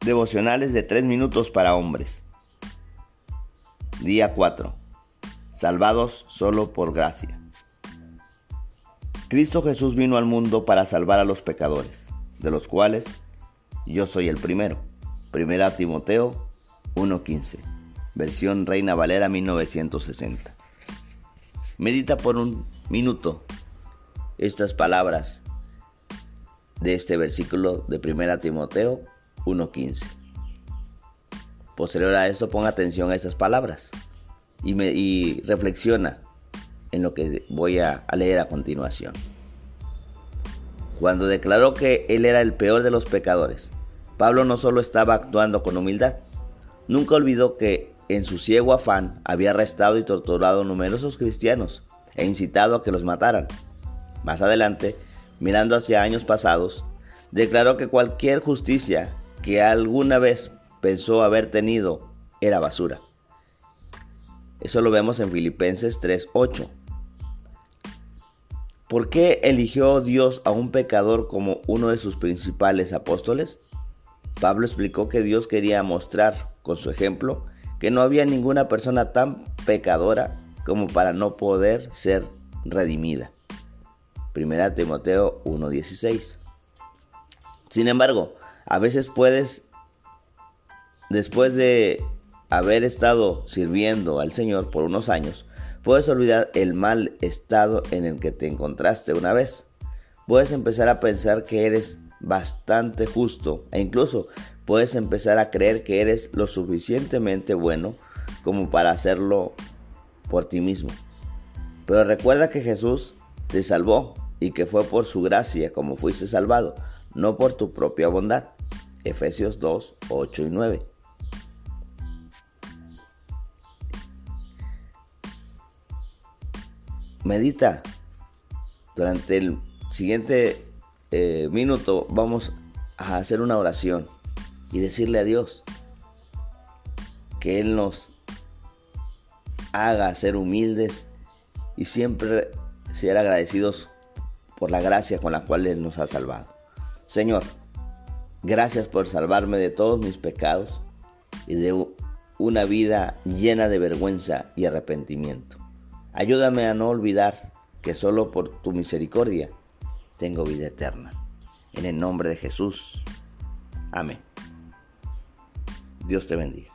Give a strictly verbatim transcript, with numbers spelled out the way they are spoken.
Devocionales de tres minutos para hombres. Día cuatro. Salvados solo por gracia. Cristo Jesús vino al mundo para salvar a los pecadores, de los cuales yo soy el primero. Primera Timoteo uno quince. Versión Reina Valera mil novecientos sesenta. Medita por un minuto estas palabras de este versículo de Primera Timoteo uno quince. Posterior a esto, ponga atención a estas palabras y, me, y reflexiona en lo que voy a, a leer a continuación. Cuando declaró que él era el peor de los pecadores, Pablo no solo estaba actuando con humildad, nunca olvidó que en su ciego afán había arrestado y torturado a numerosos cristianos e incitado a que los mataran. Más adelante, mirando hacia años pasados, declaró que cualquier justicia que alguna vez pensó haber tenido era basura. Eso lo vemos en Filipenses tres ocho. ¿Por qué eligió Dios a un pecador como uno de sus principales apóstoles? Pablo explicó que Dios quería mostrar con su ejemplo que no había ninguna persona tan pecadora como para no poder ser redimida. Primera Timoteo uno dieciséis. Sin embargo, a veces puedes, después de haber estado sirviendo al Señor por unos años, puedes olvidar el mal estado en el que te encontraste una vez. Puedes empezar a pensar que eres bastante justo e incluso puedes empezar a creer que eres lo suficientemente bueno como para hacerlo por ti mismo. Pero recuerda que Jesús te salvó y que fue por su gracia como fuiste salvado, no por tu propia bondad. Efesios dos ocho y nueve. Medita. Durante el siguiente eh, minuto vamos a hacer una oración y decirle a Dios que Él nos haga ser humildes y siempre ser agradecidos por la gracia con la cual Él nos ha salvado. Señor, gracias por salvarme de todos mis pecados y de una vida llena de vergüenza y arrepentimiento. Ayúdame a no olvidar que solo por tu misericordia tengo vida eterna. En el nombre de Jesús. Amén. Dios te bendiga.